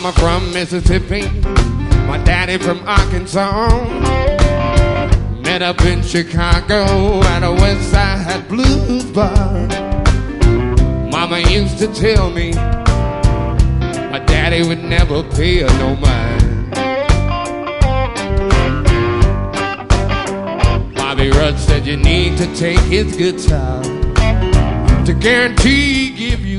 Mama from Mississippi, my daddy from Arkansas. Met up in Chicago at a West Side Blues bar. Mama used to tell me my daddy would never pay her no mind. Bobby Rudd said you need to take his guitar to guarantee give you